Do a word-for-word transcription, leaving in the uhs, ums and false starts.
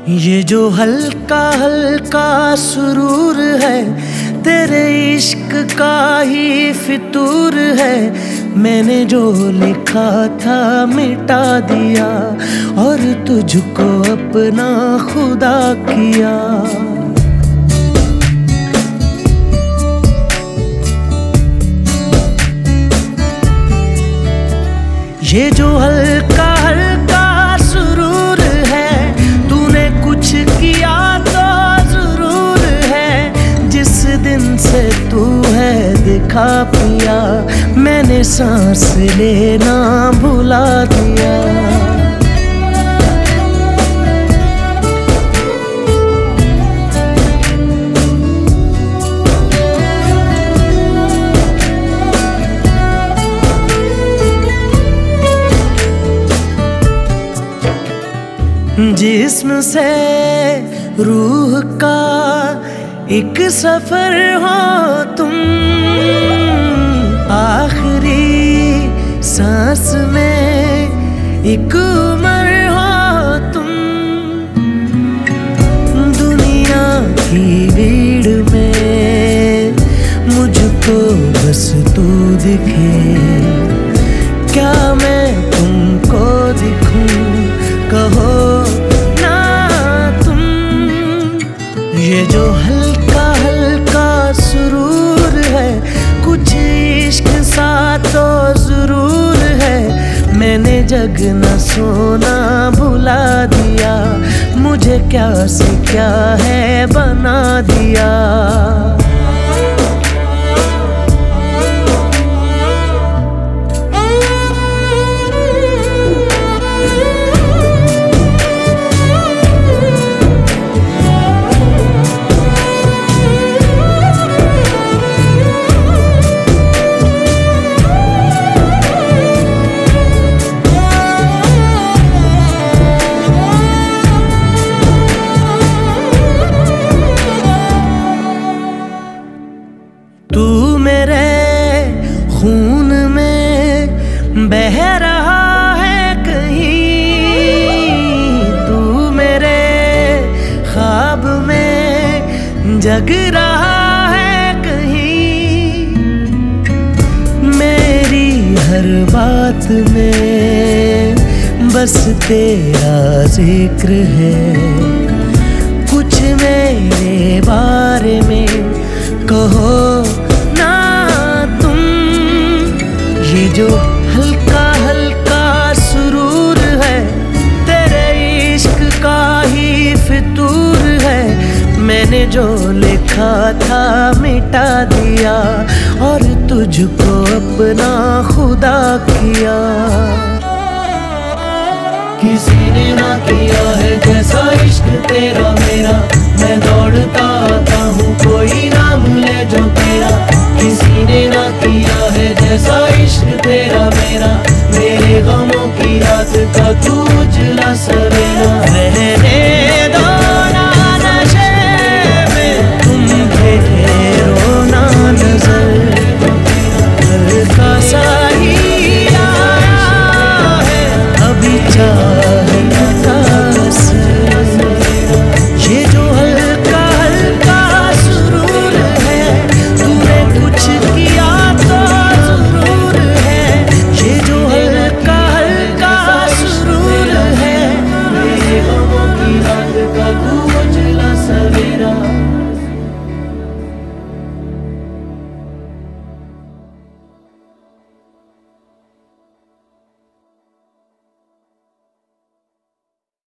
ये जो हल्का हल्का सुरूर है तेरे इश्क का ही फितूर है। मैंने जो लिखा था मिटा दिया और तुझको अपना खुदा किया। ये जो हल्का हल्का सुरूर है तूने कुछ किया तो जरूर है। जिस दिन से तू है दिखा पिया मैंने सांस लेना भुला दिया। जिस्म से रूह का एक सफर हो तुम, आखिरी सांस में एक उम्र हो तुम। दुनिया की भीड़ में मुझको बस तू दिखे, क्या मैं तुमको दिखूं कहो ना तुम। ये जो हल्का हल्का सुरूर है कुछ इश्क सा तो जरूर है। मैंने जगना सोना भुला दिया, मुझे क्या से क्या है बना दिया। तू मेरे खून में बह रहा है कहीं, तू मेरे ख्वाब में जग रहा है कहीं। मेरी हर बात में बस तेरा जिक्र है, कुछ मेरे बारे में कहो ना तुम। ये जो हल्का हल्का सुरूर है तेरे इश्क का ही फितूर है। मैंने जो लिखा था मिटा दिया और तुझको अपना खुदा किया। किसी ने ना किया है जैसा इश्क तेरा मेरा, मैं दौड़ता आता हूँ कोई नाम ले जो तेरा। किसी ने ना किया है जैसा इश्क तेरा मेरा, मेरे गमों की रात का तू उजला सवेरा।